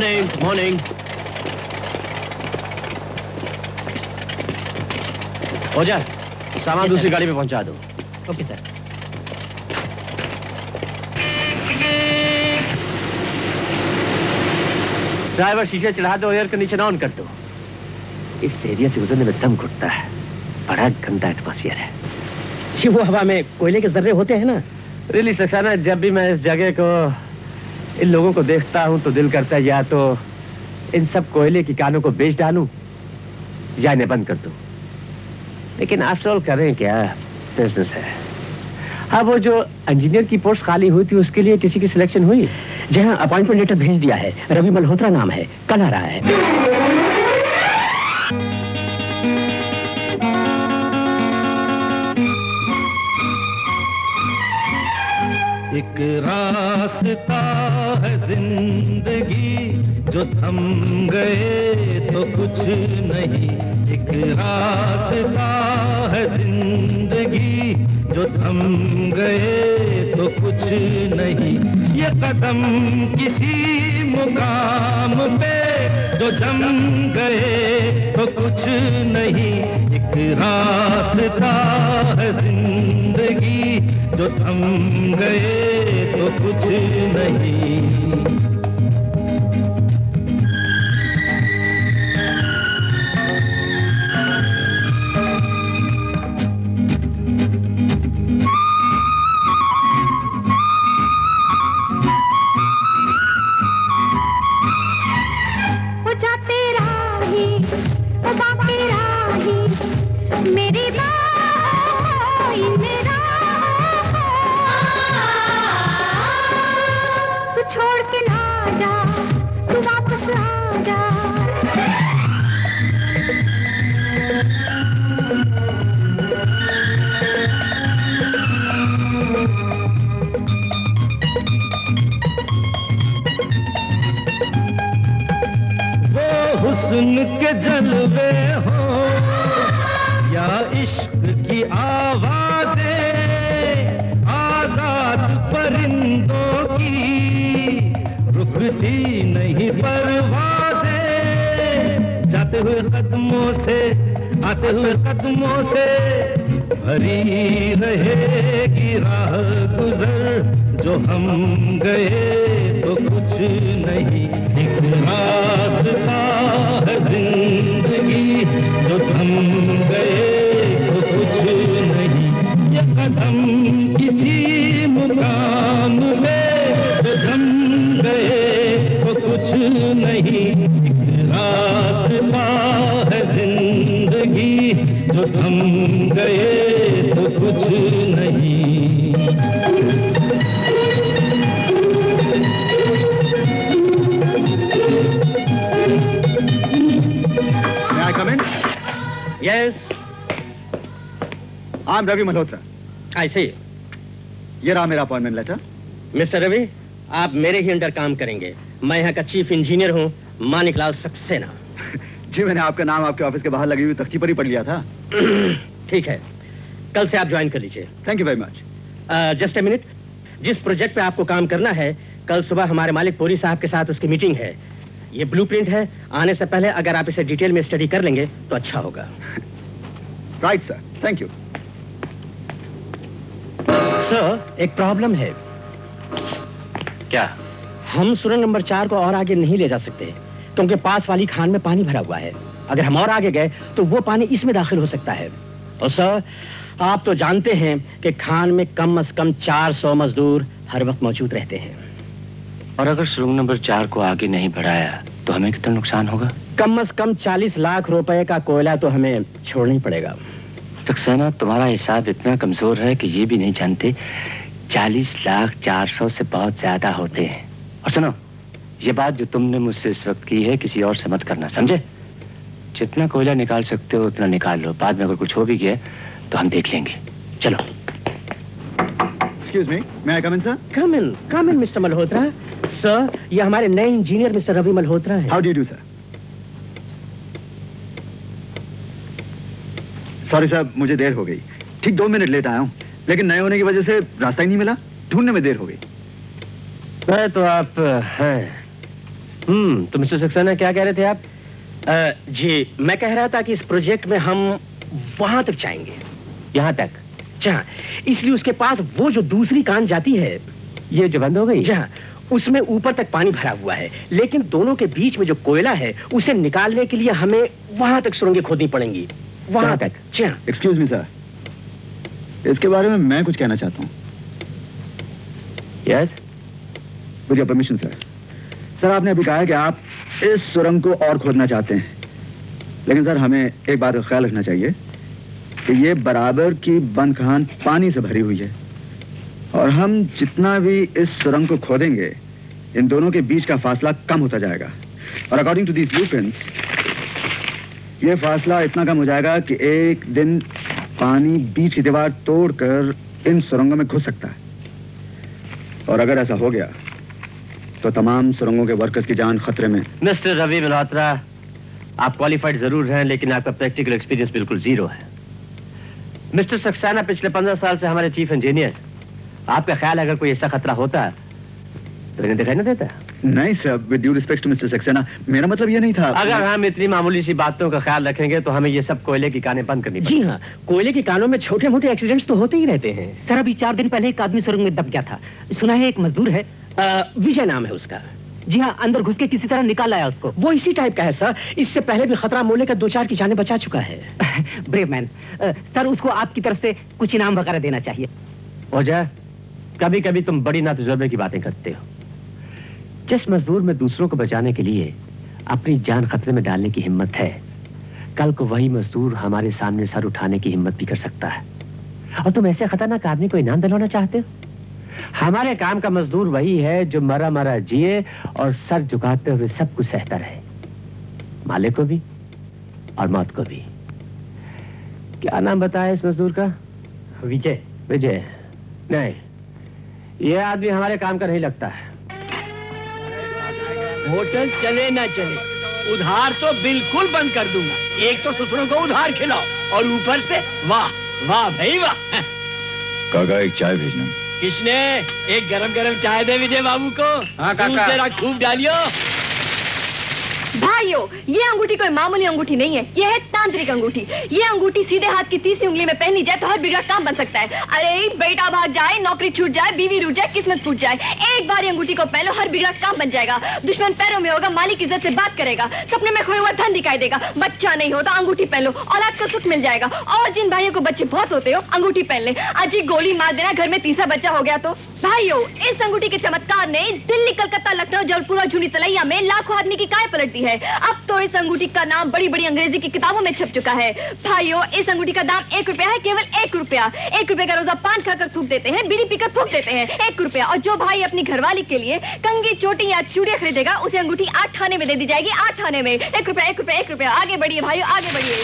Morning morning. हो जा, सामान दूसरी गाड़ी में पहुंचा दो। Okay sir. ड्राइवर शीशे चढ़ा दो, एयर कंडीशन ऑन कर दो। इस एरिया से गुजरने में दम घुटता है, बड़ा गंदा एटमॉस्फेयर है। जी वो हवा में कोयले के जर्रे होते हैं ना। रियली सक्सेना, जब भी मैं इस जगह को, इन लोगों को देखता हूं तो दिल करता है या तो इन सब कोयले की कानों को बेच डालूं या इन्हें बंद कर दूं। लेकिन आफ्टर ऑल करें क्या, बिजनेस है। हाँ, वो जो इंजीनियर की पोस्ट खाली हुई थी उसके लिए किसी की सिलेक्शन हुई? जी हाँ, अपॉइंटमेंट लेटर भेज दिया है। रवि मल्होत्रा नाम है, कल आ रहा है। एक रास्ता है जिंदगी, जो थम गए तो कुछ नहीं। एक रास्ता है जिंदगी, जो थम गए तो कुछ नहीं। ये कदम किसी मुकाम पे जो जम गए तो कुछ नहीं। एक रास्ता है जिंदगी, जो थम गए तो कुछ नहीं। मेरी तू छोड़ के ना जा, तू वापस आ जा। वो हुस्न के जलवे हो या इश्क की आवाजें, आजाद परिंदों की रुकती नहीं परवाजें। जाते हुए कदमों से, आते हुए कदमों से भरी रहेगी राह गुजर। जो हम गए तो कुछ नहीं। एक रास्ता है जिंदगी, जो थम गए तो कुछ नहीं। ये कदम किसी मुकाम पे जो जम गए तो कुछ नहीं। एक रास्ता है जिंदगी, जो थम गए तो कुछ नहीं। Yes, I'm Ravi Malhotra. I see. ये रहा मेरा अपॉइंटमेंट लेटर। मिस्टर रवि, आप मेरे ही अंडर काम करेंगे। मैं यहाँ का चीफ इंजीनियर हूँ, मानिकलाल सक्सेना। जी, मैंने आपका नाम आपके ऑफिस के बाहर लगी हुई तख्ती पर ही पढ़ लिया था। ठीक है, कल से आप ज्वाइन कर लीजिए। Thank you very much. Just a minute, जिस प्रोजेक्ट पे आपको काम करना है, कल सुबह हमारे मालिक पुरी साहब के साथ उसकी मीटिंग है। ये ब्लूप्रिंट है, आने से पहले अगर आप इसे डिटेल में स्टडी कर लेंगे तो अच्छा होगा। Right sir, thank you. Sir, एक प्रॉब्लम है। क्या? हम सुरंग नंबर 4 को और आगे नहीं ले जा सकते क्योंकि पास वाली खान में पानी भरा हुआ है। अगर हम और आगे गए तो वो पानी इसमें दाखिल हो सकता है। और सर, आप तो जानते हैं कि खान में कम से कम 400 मजदूर हर वक्त मौजूद रहते हैं। और अगर सुरंग नंबर 4 को आगे नहीं बढ़ाया तो हमें कितना नुकसान होगा? कम से कम 40 लाख रुपए का कोयला तो हमें छोड़ना ही पड़ेगा। सक्सेना, तुम्हारा हिसाब इतना कमजोर है कि ये भी नहीं जानते 40 लाख 400 से बहुत ज्यादा होते हैं। और सुनो, ये बात जो तुमने मुझसे इस वक्त की है किसी और से मत करना, समझे? जितना कोयला निकाल सकते हो उतना निकाल लो, बाद में अगर कुछ हो भी गया तो हम देख लेंगे। चलो। Excuse me, may I come in, sir? Come in, Mr. Malhotra. Sir, ये हमारे नए इंजीनियर मिस्टर रवि मल्होत्रा हैं। How do you do, sir? Sorry साहब, मुझे देर हो गई। ठीक 2 मिनट लेट आया हूँ, लेकिन नए होने की वजह से रास्ता ही नहीं मिला। ढूंढने में देर हो गई। तो आप हैं तो मिस्टर सक्सेना क्या कह रहे थे आप? जी मैं कह रहा था कि इस प्रोजेक्ट में हम वहां तक जाएंगे। यहाँ तक? जहाँ इसलिए उसके पास वो जो दूसरी कान जाती है, ये जो बंद हो गई, जहाँ उसमें ऊपर तक पानी भरा हुआ है, लेकिन दोनों के बीच में जो कोयला है उसे निकालने के लिए हमें वहां तक सुरंगें खोदनी पड़ेंगी। वहां तक। जहाँ एक्सक्यूज मी सर, इसके बारे में मैं कुछ कहना चाहता हूँ। Yes, with your permission sir. Sir आपने अभी कहा है कि आप इस सुरंग को और खोदना चाहते हैं, लेकिन सर हमें एक बात का ख्याल रखना चाहिए कि ये बराबर की बंद खान पानी से भरी हुई है, और हम जितना भी इस सुरंग को खोदेंगे इन दोनों के बीच का फासला कम होता जाएगा, और अकॉर्डिंग टू दीज ब्लूप्रिंट्स ये फासला इतना कम हो जाएगा कि एक दिन पानी बीच की दीवार तोड़कर इन सुरंगों में घुस सकता है, और अगर ऐसा हो गया तो तमाम सुरंगों के वर्कर्स की जान खतरे में। मिस्टर रवि मल्होत्रा, आप क्वालिफाइड जरूर हैं, लेकिन आपका प्रैक्टिकल एक्सपीरियंस बिल्कुल जीरो है। मिस्टर सक्सेना पिछले 15 साल से हमारे चीफ इंजीनियर। आपका ख्याल अगर कोई ऐसा खतरा होता तो इन्हें दिखाई न देता? नहीं sir, with due respect to mister Saxena, मेरा मतलब ये नहीं था। अगर हम इतनी मामूली सी बातों का ख्याल रखेंगे तो हमें ये सब कोयले की कानें बंद करनी जी हाँ, कोयले की कानों में छोटे मोटे एक्सीडेंट्स तो होते ही रहते हैं। सर अभी 4 दिन पहले एक आदमी सुरंग में दब गया था। सुना है एक मजदूर है, विजय नाम है उसका। जी हाँ, अंदर घुस के किसी तरह निकाल लाया उसको। वो इसी टाइप का है सर, इससे पहले भी खतरा मोले का 2-4 की जानें बचा चुका है। Brave man. सर उसको आपकी तरफ से कुछ इनाम वगैरह देना चाहिए। ओजा, कभी कभी तुम बड़ी नातजुर्बे की बातें करते हो। जिस मजदूर में दूसरों को बचाने के लिए अपनी जान खतरे में डालने की हिम्मत है, कल को वही मजदूर हमारे सामने सर उठाने की हिम्मत भी कर सकता है, और तुम ऐसे खतरनाक आदमी को इनाम दिलवाना चाहते हो? हमारे काम का मजदूर वही है जो मरा मरा जिए और सर झुकाते हुए सब कुछ सहता रहे, मालिक को भी और मौत को भी। क्या नाम बताया इस मजदूर का? विजय। विजय? नहीं, यह आदमी हमारे काम का नहीं लगता है। होटल चले ना चले, उधार तो बिल्कुल बंद कर दूंगा। एक तो ससुरों को उधार खिलाओ, और ऊपर से वाह वाह भाई वाह। काका एक चाय भेजना। किसने? एक गरम गरम चाय दे विजय बाबू को। हाँ काका। तेरा खूब डालियो। भाइयों, ये अंगूठी कोई मामूली अंगूठी नहीं है, ये है तांत्रिक अंगूठी। ये अंगूठी सीधे हाथ की तीसरी उंगली में पहन ली जाए तो हर बिगड़ा काम बन सकता है। अरे बेटा भाग जाए, नौकरी छूट जाए, बीवी रूठ जाए, किस्मत फूट जाए, एक बार ये अंगूठी को पहन लो, हर बिगड़ा काम बन जाएगा। दुश्मन पैरों में होगा, मालिक इज्जत से बात करेगा, सपने में खोया हुआ धन दिखाई देगा। बच्चा नहीं होता, अंगूठी पहन लो, औलाद का सुख मिल जाएगा। और जिन भाइयों को बच्चे बहुत होते हो, अंगूठी पहन ले। अजी गोली मार देना, घर में तीसरा बच्चा हो गया तो। भाइयों, इस अंगूठी के चमत्कार ने दिल्ली, कलकत्ता, लखनऊ, जबलपुर और झुनी तलैया में लाखों आदमी की काय पलट दी है। अब तो इस अंगूठी का नाम बड़ी बड़ी अंग्रेजी की किताबों में छप चुका है। भाइयों, इस अंगूठी का दाम 1 रुपया है, केवल 1 रुपया। 1 रुपए का रोजा पान खाकर थूक देते हैं, बीड़ी पीकर फूक देते हैं। 1 रुपया। और जो भाई अपनी घरवाली के लिए कंगी, चोटी या चूड़ियां खरीदेगा, उसे अंगूठी 8 आने में दे दी जाएगी। 8 आने में 1 रुपया, 1 रुपया, 1 रुपया। आगे बढ़िए भाइयों, आगे बढ़िए।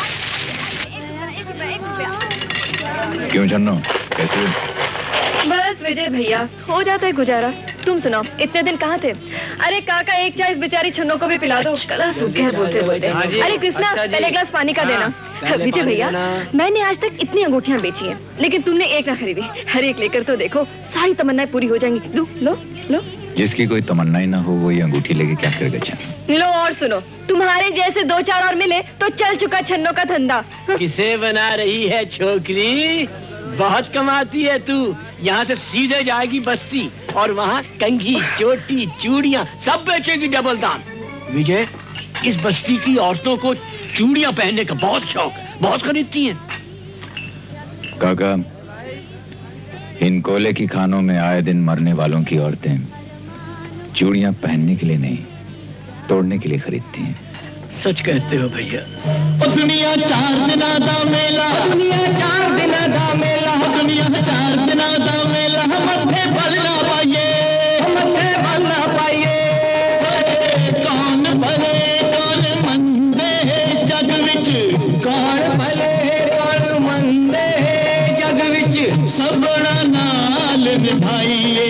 1 रुपया। क्यों चन्नो, कैसे हो? बस विजय भैया, हो जाता है गुजारा। तुम सुनाओ, इतने दिन कहाँ थे? अरे काका, एक चाय इस बेचारी छन्नो को भी पिला दो। गला सूख गया बोलते बोलते। अरे कृष्णा, पहले ग्लास पानी का देना। विजय भैया, मैंने आज तक इतनी अंगूठियां बेची हैं, लेकिन तुमने एक ना खरीदी। हर एक लेकर तो देखो, सारी तमन्नाएं पूरी हो जाएंगी। लो लो लो। जिसकी कोई तमन्ना ही ना हो वो ये अंगूठी लेके क्या करेगा? लो और सुनो, तुम्हारे जैसे 2-4 और मिले तो चल चुका छन्नो का धंधा। किसे बना रही है छोकरी? बहुत कमाती है तू। यहाँ से सीधे जाएगी बस्ती, और वहाँ कंघी, चोटी, चूड़ियाँ सब बेचेगी डबल दाम। विजय, इस बस्ती की औरतों को चूड़ियाँ पहनने का बहुत शौक, बहुत खरीदती हैं। काका, इन कोयले की खानों में आए दिन मरने वालों की औरतें चूड़ियाँ पहनने के लिए नहीं, तोड़ने के लिए खरीदती हैं। सच कहते हो भैया। दुनिया 4 दिन दा मेला, दुनिया 4 दिन दा मेला, दुनिया 4 दिन दा मेला। मथे बल ना पाइए, मथे बल ना पाइए। कौन भले कौन मंदे जग विच, कौन भले कौन मंदे जग विच। सबना नाल निभाइए,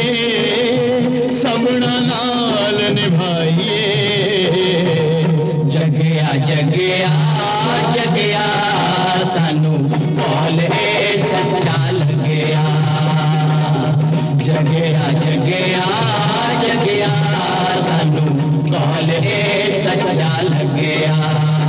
सबना नाल निभाइए। जगया जगया जगया सानू बोले सच्चा लगया। जगया जगया जगया सानू सच्चा लग गया।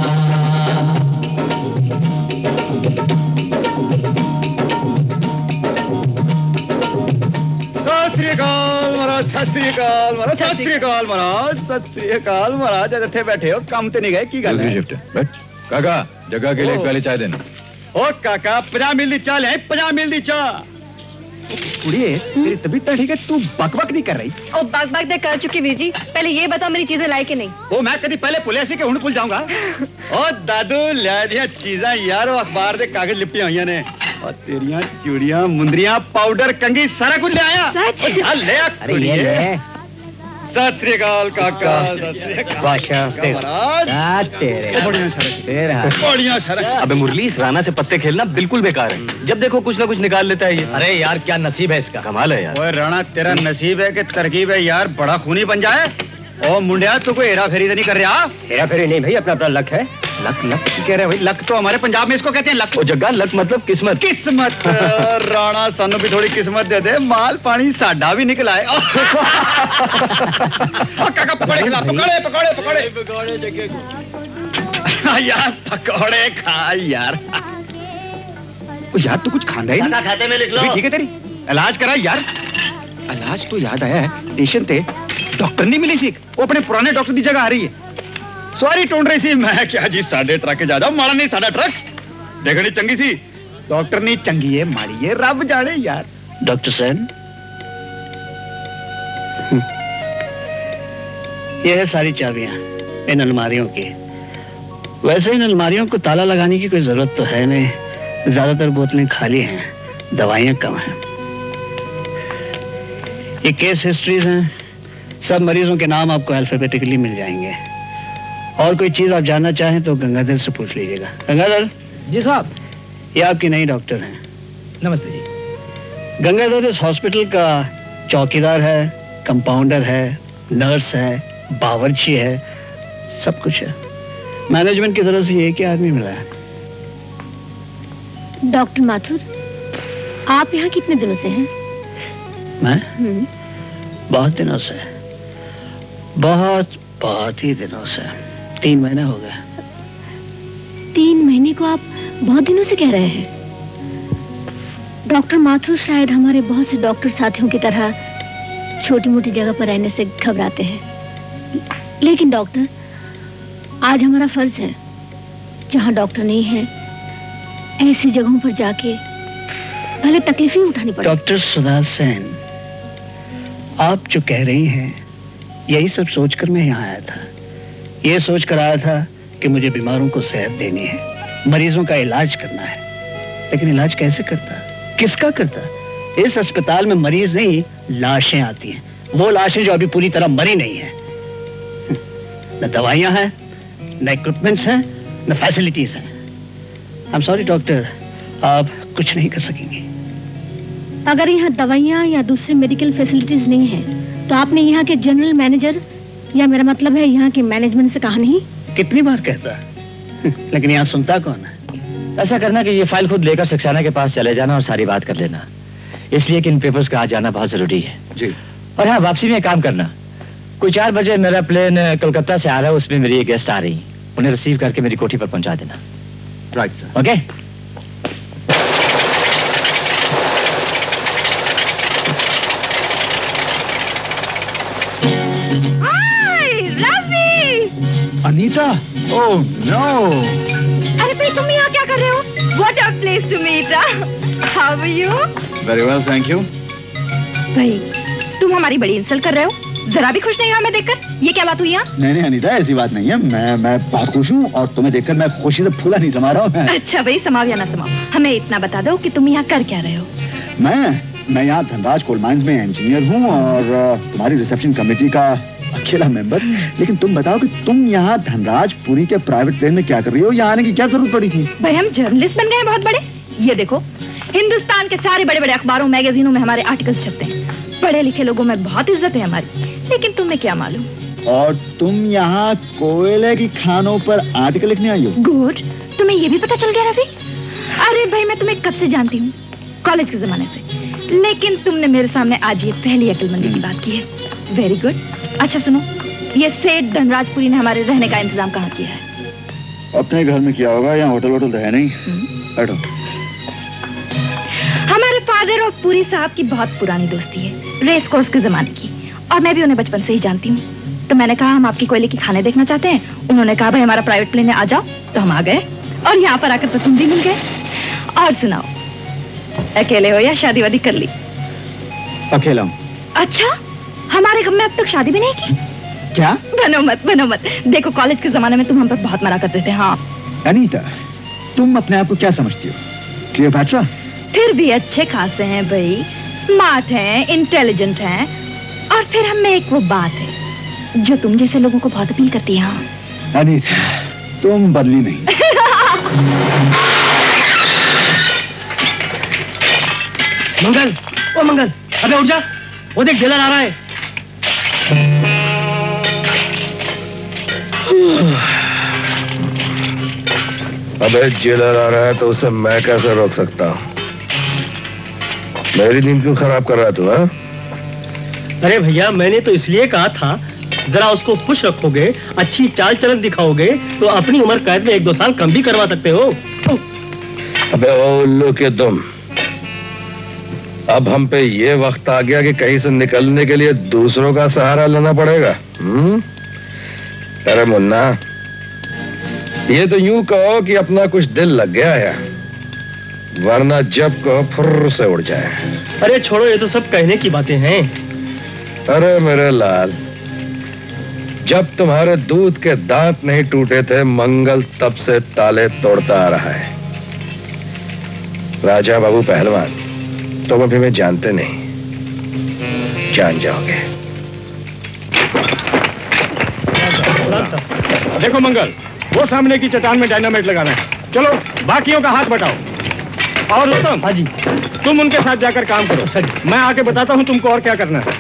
सत श्री अकाल महाराज, सत श्री अकाल महाराज, सत श्री अकाल महाराज, सत श्री अकाल महाराज। इतने बैठे हो, काम तो नहीं गए की गल है? शिफ्ट बैठ। काका जगह के लिए एक प्याली चाय देना। ओ काका 50 मिल दी चाह ले, 50 मिल दी चाह। कुड़िए तेरी तबीयत तो ठीक है, तू बकबक नहीं कर रही? ओ बक दे कर चुकी वीर जी, पहले ये बताओ मेरी चीजें लाए कि नहीं? ओ मैं कभी पहले पुलिस के हुण भूल जाऊंगा। ओ दादू लिया दिया चीजा यार, वो अखबार दे कागज लिपटी हुई ने, और तेरियां चूड़ियां मुंदरियां पाउडर कंगी सारा कुछ ले आया। सच? ओ ले आ कुड़िए। सत श्री अकाल काका, सत श्री अकाल महाराज। बढ़िया सर। अबे मुरली, इस राना से पत्ते खेलना बिल्कुल बेकार है। जब देखो कुछ ना कुछ निकाल लेता है ये। अरे यार क्या नसीब है इसका, कमाल है यार। ओए राणा तेरा नसीब है कि तरकीब है यार, बड़ा खूनी बन जाए। ओ मुंडिया तू कोई हेरा फेरी तो नहीं कर रहा? हेरा फेरी नहीं भाई, अपना अपना लक है। लक लक कह रहे भाई? लक तो हमारे पंजाब में इसको कहते हैं लक। ओ जग्गा, लक मतलब किस्मत। किस्मत राणा सानू भी थोड़ी किस्मत दे दे, माल पानी साडा भी निकल आए। ओ काका पकौड़े खिला, पकौड़े पकौड़े पकौड़े पकौड़े जगह को यार, पकौड़े खा यार। ओ यार तू कुछ खांदा ही नहीं। खाते में लिख लो। ठीक है तेरी इलाज करा यार। इलाज तो याद आया है, पेशेंट थे, डॉक्टर नहीं मिली सी, वो अपने पुराने डॉक्टर की जगह आ रही है। सॉरी ढूंढ रही सी। मैं क्या जी साढ़े ट्रक जा जाओ, माड़ा नहीं साढ़ा ट्रक देखनी चंगी सी, डॉक्टर नहीं चंगी है माड़ी है, रब जाने यार। डॉक्टर सेन, ये है सारी चाबियां इन अलमारियों की। वैसे इन अलमारियों को ताला लगाने की कोई जरूरत तो है नहीं, ज्यादातर बोतलें खाली हैं, दवाइयां कम हैं। ये केस हिस्ट्रीज हैं, सब मरीजों के नाम आपको अल्फाबेटिकली मिल जाएंगे। और कोई चीज आप जानना चाहें तो गंगाधर से पूछ लीजिएगा। गंगाधर जी साहब। ये आपकी नई डॉक्टर हैं। नमस्ते जी। गंगाधर इस हॉस्पिटल का चौकीदार है, कंपाउंडर है, नर्स है, बावर्ची है, सब कुछ है। मैनेजमेंट की तरफ से एक ही आदमी मिला है। डॉक्टर माथुर, आप यहाँ कितने दिनों से हैं? मैं बहुत दिनों से, बहुत ही दिनों से, 3 महीने हो गए। 3 महीने को आप बहुत दिनों से कह रहे हैं? डॉक्टर माथुर शायद हमारे बहुत से डॉक्टर साथियों की तरह छोटी मोटी जगह पर रहने से घबराते हैं, लेकिन डॉक्टर आज हमारा फर्ज है, जहां डॉक्टर नहीं है ऐसी जगहों पर जाके भले तकलीफें उठानी पड़े। डॉक्टर सुधा सेन, आप जो कह रही हैं यही सब सोचकर मैं यहाँ आया था। ये सोचकर आया था कि मुझे बीमारों को सेहत देनी है, मरीजों का इलाज करना है, लेकिन इलाज कैसे करता, किसका करता? इस अस्पताल में मरीज नहीं, लाशें आती हैं, वो लाशें जो अभी पूरी तरह मरी नहीं है। न दवाइयां हैं, न इक्विपमेंट्स हैं, न फैसिलिटीज हैं। आई एम सॉरी डॉक्टर, आप कुछ नहीं कर सकेंगे। अगर यहाँ दवाइयाँ या दूसरी मेडिकल फैसिलिटीज नहीं है तो आपने यहाँ के जनरल मैनेजर या मेरा मतलब है यहाँ के मैनेजमेंट से कहा नहीं? कितनी बार कहता लेकिन यहाँ सुनता कौन है? ऐसा करना कि ये फाइल खुद लेकर सक्सेना के पास चले जाना और सारी बात कर लेना, इसलिए कि इन पेपर्स का आज जाना बहुत जरूरी है जी। और हाँ, वापसी में काम करना। कोई 4 बजे मेरा प्लेन कोलकाता से आ रहा है, उसमें मेरी एक गेस्ट आ रही, उन्हें रिसीव करके मेरी कोठी पर पहुंचा देना। Right sir. Okay. Anita, oh no. अरे भाई तुम यहाँ क्या कर रहे हो? What a place to meet, how are you? Very well thank you. भाई तुम हमारी बड़ी इंसल्ट कर रहे हो, जरा भी खुश नहीं हुआ मैं देखकर। ये क्या बात हुई यहाँ? नहीं अनीता, ऐसी बात नहीं है, मैं बहुत खुश हूँ और तुम्हें देखकर मैं खुशी से फूला नहीं समा रहा हूँ। अच्छा भाई, समाओ या ना समाओ, हमें इतना बता दो कि तुम यहाँ कर क्या रहे हो? मैं यहाँ धनराज कोल माइंस में इंजीनियर हूँ और तुम्हारी रिसेप्शन कमेटी का अकेला मेंबर। लेकिन तुम बताओ कि तुम यहाँ धनराज पुरी के प्राइवेट प्लेन में क्या कर रही हो? यहाँ आने की क्या जरूरत पड़ी थी? भाई हम जर्नलिस्ट बन गए हैं बहुत बड़े। ये देखो, हिंदुस्तान के सारे बड़े बड़े अखबारों मैगजीनों में हमारे आर्टिकल्स छपते हैं, पढ़े लिखे लोगों में बहुत इज्जत है हमारी। लेकिन तुम्हें क्या मालूम? और तुम यहाँ कोयले की खानों पर आर्टिकल लिखने आई हो? गुड, तुम्हें ये भी पता चल गया रवि? अरे भाई मैं तुम्हें कब से जानती हूँ, कॉलेज के जमाने से, लेकिन तुमने मेरे सामने आज ये पहली अक्लमंदी की बात की है। Very good. अच्छा सुनो, ये सेठ धनराजपुरी ने हमारे रहने का इंतजाम कहाँ किया है? अपने घर में किया होगा, यहाँ होटल वोटल तो है नहीं। बैठो। हमारे फादर और पुरी साहब की बहुत पुरानी दोस्ती है, रेस कोर्स के जमाने की, और मैं भी उन्हें बचपन से ही जानती हूँ। तो मैंने कहा हम आपकी कोयले की खाने देखना चाहते हैं। उन्होंने कहा भाई हमारा प्राइवेट प्लेन है, आ जाओ। तो हम आ गए और यहाँ पर आकर तो तुम भी मिल गए। और सुनाओ, अकेले हो या शादी वादी कर ली? अकेला हूँ। अच्छा, हमारे घर में अब तक शादी भी नहीं की? क्या? बनो मत। देखो कॉलेज के जमाने में तुम हम पर बहुत मना करते थे। हाँ अनीता, तुम अपने आप को क्या समझती हो? क्लियोपैट्रा? फिर भी अच्छे खासे हैं भाई, स्मार्ट हैं, इंटेलिजेंट हैं। और फिर हम में एक वो बात है जो तुम जैसे लोगों को बहुत अपील करती है। हाँ अनीता, तुम बदली नहीं। मंगल, ओ मंगल, अबे उठ जा, वो देख जेलर आ रहा है। अबे जेलर आ रहा है तो उसे मैं कैसे रोक सकता हूँ? मेरी नींद क्यों खराब कर रहा तू? हाँ? अरे भैया, मैंने तो इसलिए कहा था जरा उसको खुश रखोगे, अच्छी चाल चलन दिखाओगे तो अपनी उम्र कैद में 1-2 साल कम भी करवा सकते हो। अबे ओ उल्लू के दुम, अब हम पे ये वक्त आ गया कि कहीं से निकलने के लिए दूसरों का सहारा लेना पड़ेगा। अरे मुन्ना, ये तो यूं कहो कि अपना कुछ दिल लग गया है, वरना जब कहो फुर्र से उड़ जाए। अरे छोड़ो, ये तो सब कहने की बातें हैं। अरे मेरे लाल, जब तुम्हारे दूध के दांत नहीं टूटे थे, मंगल तब से ताले तोड़ता आ रहा है। राजा बाबू पहलवान, तुम अभी में जानते नहीं, जान जाओगे। देखो मंगल, वो सामने की चट्टान में डायनामाइट लगाना है। चलो बाकियों का हाथ बटाओ। और उत्तम, हाँ जी, तुम उनके साथ जाकर काम करो। अच्छा जी। मैं आके बताता हूँ तुमको और क्या करना है।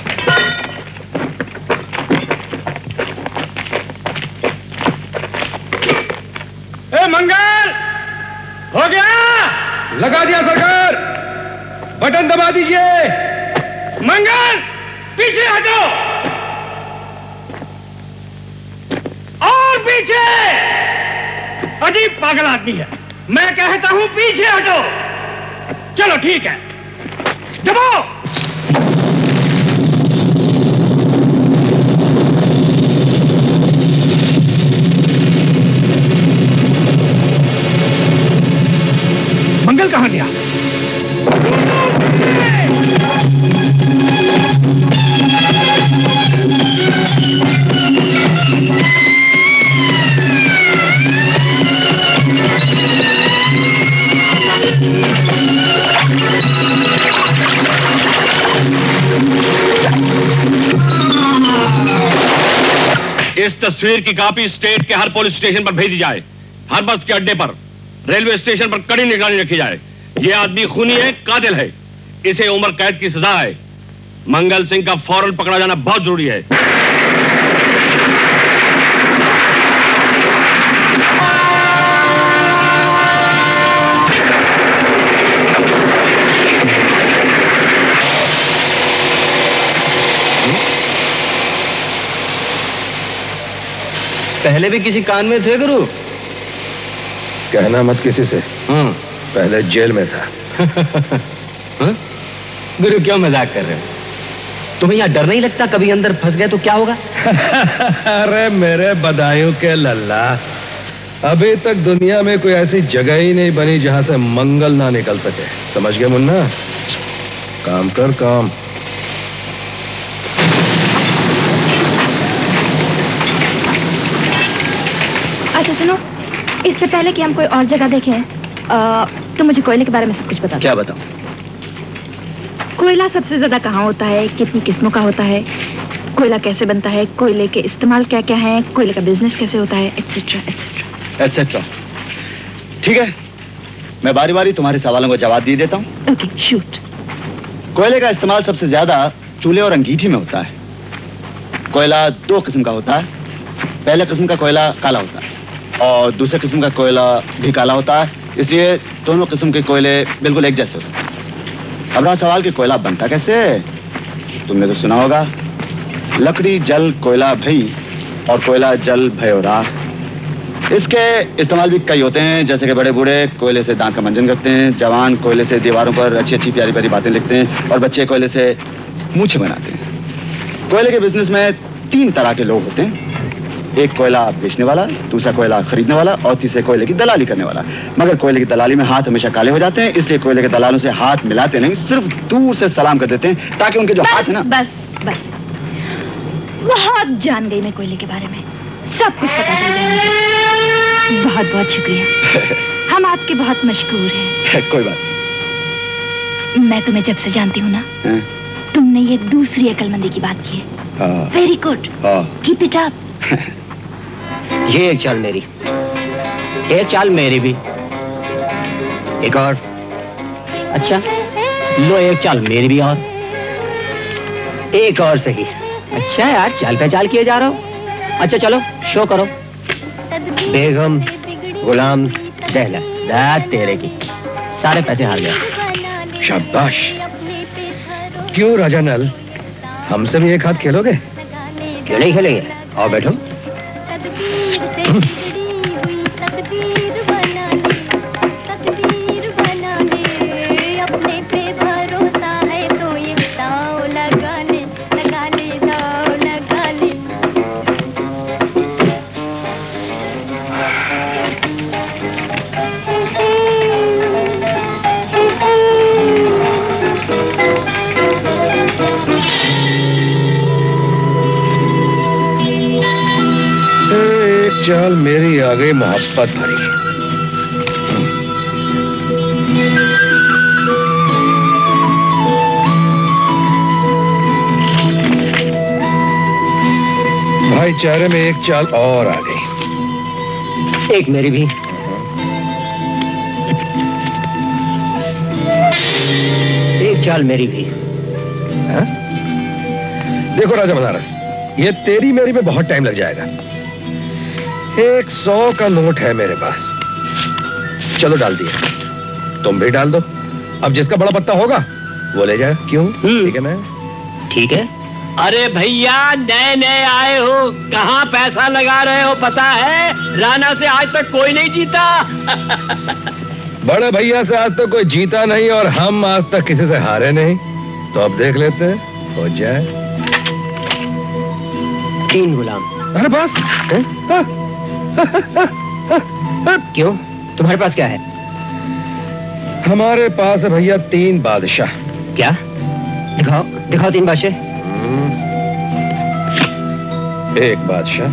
ए मंगल, हो गया? लगा दिया सरकार, बटन दबा दीजिए। मंगल, पीछे हटो और पीछे। अजीब पागल आदमी है, मैं कहता हूं पीछे हटो। चलो ठीक है, दबाओ। मंगल कहां गया? इस तस्वीर की कॉपी स्टेट के हर पुलिस स्टेशन पर भेजी जाए, हर बस के अड्डे पर, रेलवे स्टेशन पर कड़ी निगरानी रखी जाए। यह आदमी खूनी है, कातिल है, इसे उम्र कैद की सजा है। मंगल सिंह का फौरन पकड़ा जाना बहुत जरूरी है। पहले भी किसी कान में थे गुरु? कहना मत किसी से। पहले जेल में था। गुरु क्यों मजाक कर रहे हो? तुम्हें यहाँ डर नहीं लगता कभी अंदर फंस गए तो क्या होगा? अरे मेरे बदायूं के लल्ला, अभी तक दुनिया में कोई ऐसी जगह ही नहीं बनी जहां से मंगल ना निकल सके। समझ गए मुन्ना? काम कर काम। अच्छा सुनो, इससे पहले कि हम कोई और जगह देखें, तुम मुझे कोयले के बारे में सब कुछ बता। क्या बताऊं? कोयला सबसे ज्यादा कहाँ होता है, कितनी किस्मों का होता है, कोयला कैसे बनता है, कोयले के इस्तेमाल क्या क्या है, कोयले का बिजनेस कैसे होता है, एटसेट्रा एटसेट्रा एटसेट्रा। ठीक है, मैं बारी बारी तुम्हारे सवालों का जवाब दे देता हूँ। Okay, shoot. कोयले का इस्तेमाल सबसे ज्यादा चूल्हे और अंगीठी में होता है। कोयला 2 किस्म का होता है। पहले किस्म का कोयला काला होता है और दूसरे किस्म का कोयला भी काला होता है, इसलिए दोनों किस्म के कोयले बिल्कुल एक जैसे होते हैं। अब रहा सवाल कि कोयला बनता कैसे? तुमने तो सुना होगा, लकड़ी जल कोयला भई और कोयला जल भयो राख। इसके इस्तेमाल भी कई होते हैं, जैसे कि बड़े बूढ़े कोयले से दांत का मंजन करते हैं, जवान कोयले से दीवारों पर अच्छी अच्छी प्यारी प्यारी बातें लिखते हैं और बच्चे कोयले से मूछें बनाते हैं। कोयले के बिजनेस में 3 तरह के लोग होते हैं, एक कोयला बेचने वाला, दूसरा कोयला खरीदने वाला और तीसरे कोयले की दलाली करने वाला। मगर कोयले की दलाली में हाथ हमेशा काले हो जाते हैं, इसलिए कोयले के दलालों से हाथ मिलाते नहीं, सिर्फ दूर से सलाम कर देते हैं ताकि उनके जो हाथ है ना। बस बहुत जान गई मैं कोयले के बारे में, सब कुछ पता चल गया मुझे। बहुत बहुत शुक्रिया, हम आपके बहुत मशहूर हैं। कोई बात मैं तुम्हें जब से जानती हूँ ना, तुमने ये दूसरी अकलमंदी की बात की है। Very good, keep it up. ये एक चाल मेरी, एक चाल मेरी भी, एक और। अच्छा लो, एक चाल मेरी भी और एक और सही। अच्छा यार, चाल पे चाल किए जा रहा हो। अच्छा चलो शो करो। बेगम गुलाम दहला, दाद तेरे की, सारे पैसे हार गए। शाबाश। क्यों राजा नल, हमसे भी एक हाथ खेलोगे? क्यों नहीं खेलेंगे, आओ बैठो। चाल मेरी आ गई मोहब्बत भरी। भाईचारे में एक चाल और आ गई। एक मेरी भी। एक चाल मेरी भी। हा? देखो राजा बनारस, ये तेरी मेरी में बहुत टाइम लग जाएगा। 100 का नोट है मेरे पास, चलो डाल दिया, तुम भी डाल दो। अब जिसका बड़ा पत्ता होगा वो ले जाए। क्यों? ठीक है ना? ठीक है। अरे भैया, नए नए आए हो, कहाँ पैसा लगा रहे हो पता है? राणा से आज तक कोई नहीं जीता। बड़े भैया से आज तक कोई जीता नहीं और हम आज तक किसी से हारे नहीं, तो अब देख लेते हैं, हो जाए। 3 गुलाम। अरे बस। क्यों, तुम्हारे पास क्या है? हमारे पास है भैया 3 बादशाह। क्या? दिखाओ दिखाओ 3 बादशाह। एक बादशाह,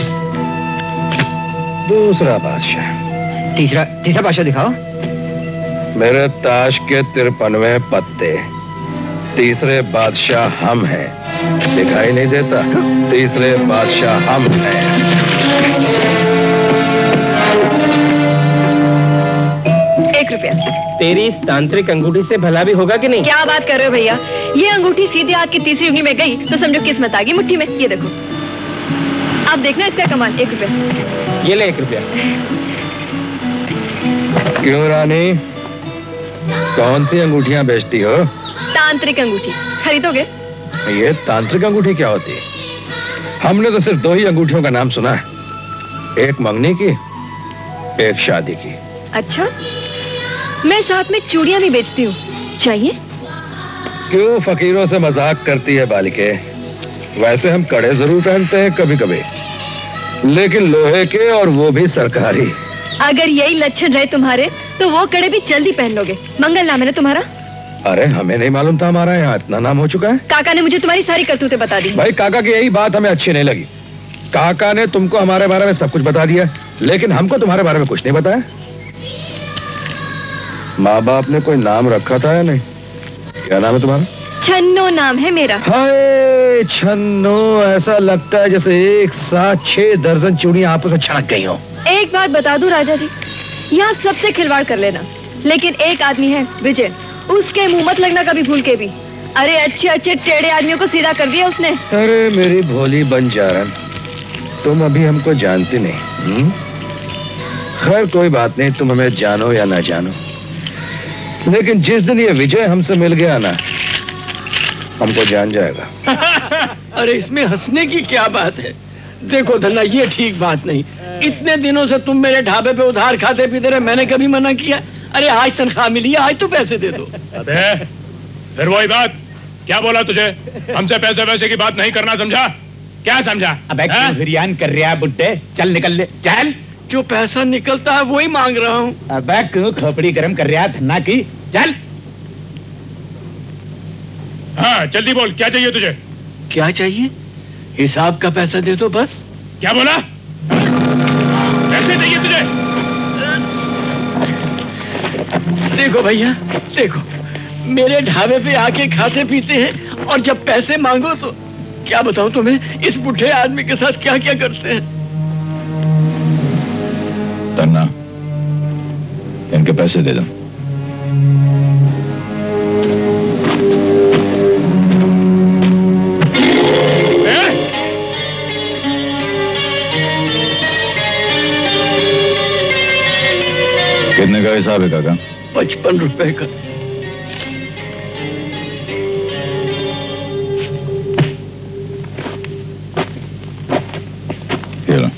दूसरा बादशाह, तीसरा बादशाह दिखाओ। मेरे ताश के 53वें पत्ते, तीसरे बादशाह हम हैं। दिखाई नहीं देता? तीसरे बादशाह हम हैं। ₹1। तेरी इस तांत्रिक अंगूठी से भला भी होगा कि नहीं? क्या बात कर रहे हो भैया, ये अंगूठी सीधे हाथ की तीसरी उंगली में गई तो समझो किस्मत आ गई मुट्ठी में। ये देखो, आप देखना इसका कमाल। ₹1। ये ले ₹1। क्यों रानी, कौन सी अंगूठियां बेचती हो? तांत्रिक अंगूठी खरीदोगे? ये तांत्रिक अंगूठी क्या होती है? हमने तो सिर्फ 2 ही अंगूठियों का नाम सुना है, एक मंगनी की, एक शादी की। अच्छा, मैं साथ में चूड़ियां भी बेचती हूँ, चाहिए? क्यों फकीरों से मजाक करती है बालिके? वैसे हम कड़े जरूर पहनते हैं कभी कभी, लेकिन लोहे के, और वो भी सरकारी। अगर यही लक्षण रहे तुम्हारे तो वो कड़े भी जल्दी पहन लोगे। मंगल नाम है ना तुम्हारा? अरे हमें नहीं मालूम था हमारा यहाँ इतना नाम हो चुका है। काका ने मुझे तुम्हारी सारी करतूतें बता दी। भाई काका की यही बात हमें अच्छी नहीं लगी। काका ने तुमको हमारे बारे में सब कुछ बता दिया, लेकिन हमको तुम्हारे बारे में कुछ नहीं बताया। माँ बाप ने कोई नाम रखा था या नहीं? क्या नाम है तुम्हारा? छन्नो नाम है मेरा। हाय छन्नो, ऐसा लगता है जैसे एक साथ 6 दर्जन चूड़ियां आपस में छड़क गई हो। एक बात बता दूं राजा जी, यहाँ सबसे खिलवाड़ कर लेना, लेकिन एक आदमी है विजय, उसके मुंह मत लगना कभी भूल के भी। अरे अच्छे अच्छे टेढ़े आदमियों को सीधा कर दिया उसने। अरे मेरी भोली बंजारन, तुम अभी हमको जानती नहीं। खैर कोई बात नहीं, तुम हमें जानो या ना जानो, लेकिन जिस दिन ये विजय हमसे मिल गया ना, हमको जान जाएगा। अरे इसमें हंसने की क्या बात है? देखो धन्ना, ये ठीक बात नहीं। इतने दिनों से तुम मेरे ढाबे पे उधार खाते पीते रहे, मैंने कभी मना किया? अरे आज तनख्वाह मिली है, आज तो पैसे दे दो। अबे फिर वही बात, क्या बोला तुझे? हमसे पैसे वैसे की बात नहीं करना, समझा? क्या समझा? अबे क्यों हिरियान कर रहा है बुड्ढे? चल निकल ले, चल। जो पैसा निकलता है वही मांग रहा हूँ। अबे क्यों खोपड़ी गर्म कर रहा है धन्ना की? चल। हाँ जल्दी बोल, क्या चाहिए तुझे? क्या चाहिए? हिसाब का पैसा दे दो बस। क्या बोला? पैसे चाहिए तुझे? देखो भैया, देखो मेरे ढाबे पे आके खाते पीते हैं और जब पैसे मांगो तो क्या बताऊं तुम्हें, इस बुढ़े आदमी के साथ क्या क्या करते हैं। धन्ना, इनके पैसे दे दो। कितने का हिसाब है काका? 55 रुपए का। ये लो।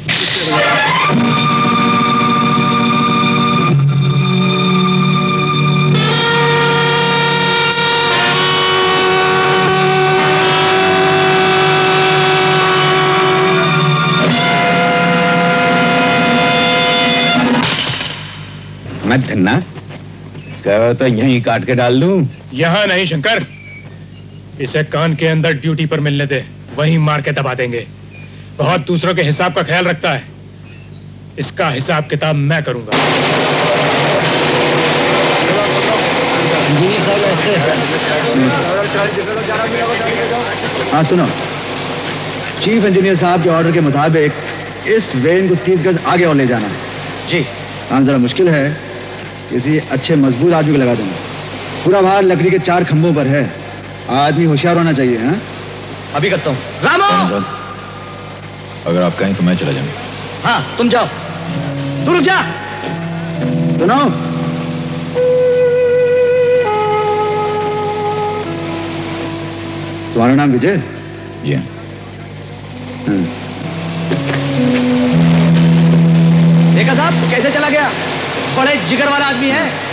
मैं धन्ना कहो तो यहीं काट के डाल दूं? यहाँ नहीं शंकर, इसे कान के अंदर ड्यूटी पर मिलने दे, वहीं मार के दबा देंगे। बहुत दूसरों के हिसाब का ख्याल रखता है, इसका हिसाब किताब मैं करूंगा। हाँ सुनो, चीफ इंजीनियर साहब के ऑर्डर के मुताबिक इस वेन को 30 गज आगे और ले जाना है। जी। काम जरा मुश्किल है, किसी अच्छे मजबूत आदमी को लगा दूंगा। पूरा भार लकड़ी के 4 खंभों पर है, आदमी होशियार होना चाहिए। हाँ अभी करता हूँ। रामो, अगर आप कहें तो मैं चला जाऊंगा। हाँ तुम जाओ, तू रुक जा। सुनो, तुम्हारा नाम विजय? जी हाँ। देखा साहब कैसे चला गया? बड़े जिगर वाला आदमी है।